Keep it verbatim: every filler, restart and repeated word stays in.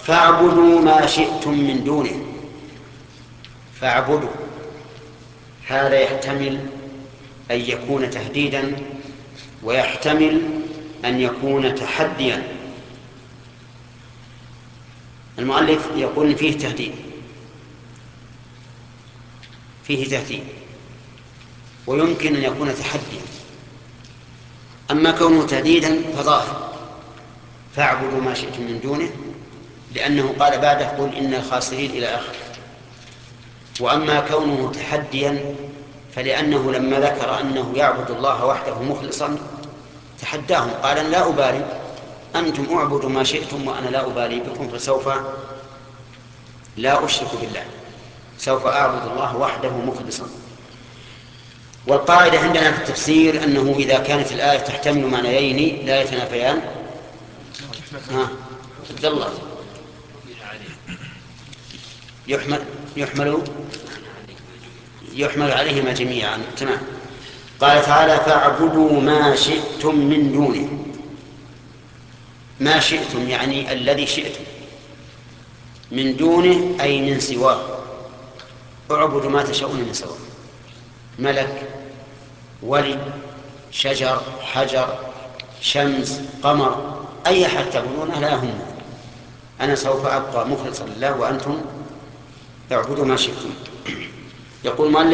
فاعبدوا ما شئتم من دونه. فاعبدوا هذا يحتمل أن يكون تهديدا ويحتمل أن يكون تحديا. المؤلف يقول فيه تهديد، فيه تهديد ويمكن أن يكون تحديا. أما كونه تهديدا فظاهر، فاعبدوا ما شئتم من دونه، لأنه قال بعده قل إن الخاسرين إلى آخره. وأما كونه تحديا فلأنه لما ذكر أنه يعبد الله وحده مخلصا تحداهم، قال أنا لا أبالي، أنتم أعبدوا ما شئتم وأنا لا أبالي بكم، فسوف لا أشرك بالله، سوف أعبد الله وحده مخلصا. والقاعدة عندنا في التفسير أنه إذا كانت الآية تحتمل معنيين لا يتنافيان، ها عبد الله، يحمل يحمل يحمل عليهما جميعا. تمام. قال تعالى فاعبدوا ما شئتم من دونه. ما شئتم يعني الذي شئتم، من دونه أي من سواه. اعبدوا ما تشاءون من سواه، ملك، ولي، شجر، حجر، شمس، قمر، أي أحد تعبدونه لا يهم، أنا سوف أبقى مخلصا لله وأنتم اعبدوا ما شئتم. يقول